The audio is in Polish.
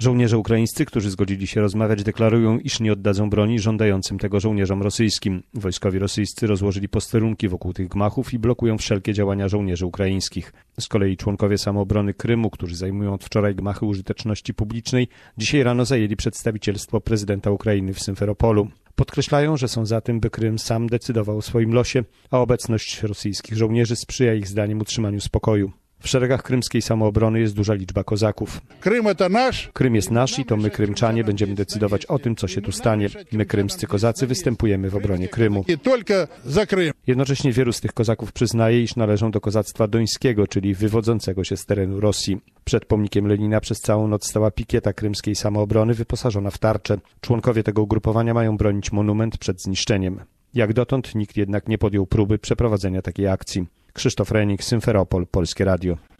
Żołnierze ukraińscy, którzy zgodzili się rozmawiać, deklarują, iż nie oddadzą broni żądającym tego żołnierzom rosyjskim. Wojskowi rosyjscy rozłożyli posterunki wokół tych gmachów i blokują wszelkie działania żołnierzy ukraińskich. Z kolei członkowie Samoobrony Krymu, którzy zajmują od wczoraj gmachy użyteczności publicznej, dzisiaj rano zajęli przedstawicielstwo prezydenta Ukrainy w Symferopolu. Podkreślają, że są za tym, by Krym sam decydował o swoim losie, a obecność rosyjskich żołnierzy sprzyja ich zdaniem utrzymaniu spokoju. W szeregach krymskiej samoobrony jest duża liczba kozaków. Krym jest nasz i to my, Krymczanie, będziemy decydować o tym, co się tu stanie. My, krymscy kozacy, występujemy w obronie Krymu. Jednocześnie wielu z tych kozaków przyznaje, iż należą do kozactwa dońskiego, czyli wywodzącego się z terenu Rosji. Przed pomnikiem Lenina przez całą noc stała pikieta krymskiej samoobrony wyposażona w tarcze. Członkowie tego ugrupowania mają bronić monument przed zniszczeniem. Jak dotąd nikt jednak nie podjął próby przeprowadzenia takiej akcji. Krzysztof Renik, Symferopol, Polskie Radio.